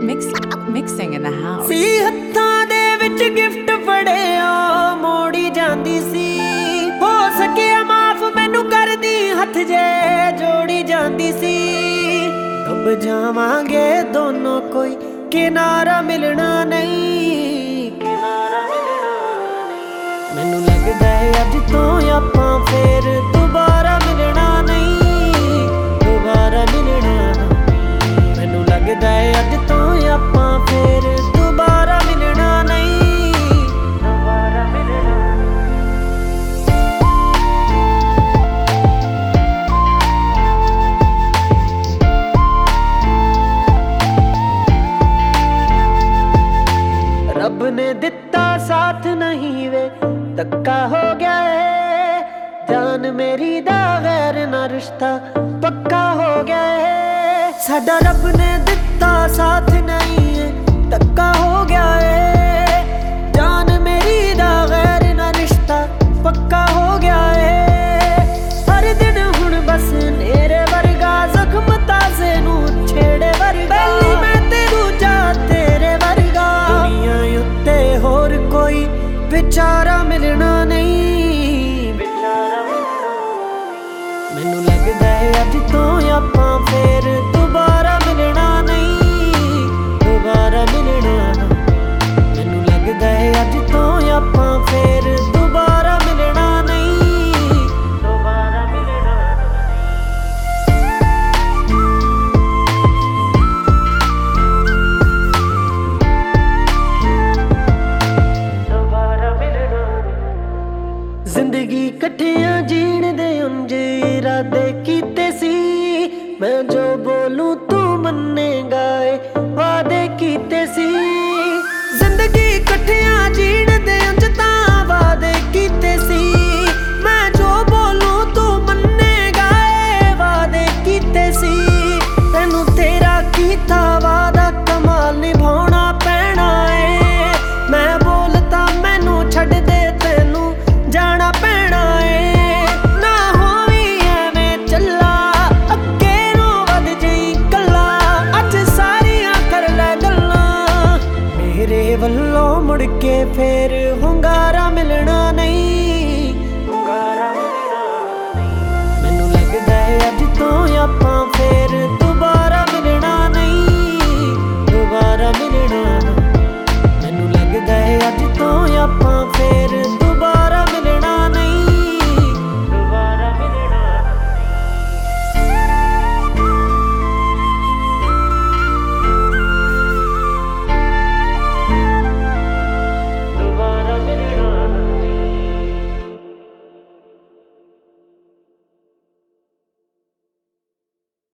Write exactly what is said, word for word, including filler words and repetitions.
Mix, mixing in the house. ਸੀ ਹੱਥਾਂ ਦੇ ਵਿੱਚ ਗਿਫਟ ਫੜਿਆ ਮੋੜੀ ਜਾਂਦੀ ਸੀ, ਹੋ ਸਕਿਆ ਮਾਫ ਮੈਨੂੰ ਕਰਦੀ ਹੱਥ ਜੇ ਜੋੜੀ ਜਾਂਦੀ ਸੀ। ਡੁੱਬ ਜਾਵਾਂਗੇ ਦੋਨੋਂ ਕੋਈ ਕਿਨਾਰਾ ਮਿਲਣਾ ਨਹੀਂ, ਕਿਨਾਰਾ ਮਿਲਣਾ ਨਹੀਂ। ਮੈਨੂੰ ਲੱਗਦਾ ਹੈ ਅੱਜ ਤੋਂ ਆਪਾਂ ਫੇਰ ਦੁਬਾਰਾ ਮਿਲਣਾ ਨਹੀਂ, ਦੁਬਾਰਾ ਮਿਲਣਾ। ਮੈਨੂੰ ਲੱਗਦਾ ਹੈ ਅੱਜ ਤੋਂ ਆਪਾਂ ਫੇਰ ਦੁਬਾਰਾ ਮਿਲਣਾ ਨਹੀਂ, ਦੁਬਾਰਾ ਮਿਲਣਾ। ਰੱਬ ਨੇ ਦਿੱਤਾ ਸਾਥ ਨਹੀਂ ਵੇ ਧੱਕਾ ਹੋ ਗਿਆ ਏ, ਜਾਨ ਮੇਰੀ ਦਾ ਗੈਰ ਨਾ ਰਿਸ਼ਤਾ ਪੱਕਾ ਹੋ ਗਿਆ ਏ। ਸਾਡਾ ਰੱਬ ਨੇ ਦਿੱਤਾ ਸਾਥ ਨਹੀਂ ਏ ਧੱਕਾ ਹੋ ਗਿਆ ਏ, ਜਾਨ ਮੇਰੀ ਦਾ ਗੈਰ ਨਾ ਰਿਸ਼ਤਾ ਪੱਕਾ ਹੋ ਗਿਆ ਏ। ਹਰ ਦਿਨ ਹੁਣ ਬਸ ਨੇਰੇ ਵਰਗਾ ਜ਼ਖਮ ਤਾਜ਼ੇ ਨੂੰ ਛੇੜੇ ਵਰਗਾ, ਪਹਿਲੀ ਮੈਂ ਤੇ ਦੂਜਾ ਤੇਰੇ ਵਰਗਾ। ਦੁਨੀਆ ਉੱਤੇ ਹੋਰ ਕੋਈ ਵਿਚਾਰਾ ਮਿਲਣਾ ਨਹੀਂ, ਵਿਚਾਰਾ ਮਿਲਣਾ। ਮੈਨੂੰ ਲੱਗਦਾ ਹੈ ਅੱਜ ਤੋਂ ਆਪਾਂ ਫੇਰ ਦੁਬਾਰਾ ਮਿਲਣਾ ਨਹੀਂ, ਦੁਬਾਰਾ ਮਿਲਣਾ। ਮੈਨੂੰ ਲੱਗਦਾ ਹੈ ਅੱਜ ਤੋਂ ਆਪਾਂ ਫੇਰ ਦੁਬਾਰਾ ਮਿਲਣਾ ਨਹੀਂ, ਦੁਬਾਰਾ ਮਿਲਣਾ। ਦੁਬਾਰਾ ਮਿਲਣਾ। ਜ਼ਿੰਦਗੀ ਇਕੱਠਿਆਂ ਜੀਣ ਦੇ ਉਂਝ ਇਰਾਦੇ ਕੀਤੇ ਸੀ, ਮੈਂ ਜੋ ਬੋਲੂੰ ਤੂੰ ਮੰਨੇਗਾ ਏ ਵਾਅਦੇ ਕੀਤੇ ਸੀ। ਜ਼ਿੰਦਗੀ ਇਕੱਠਿਆਂ ਜੀਣ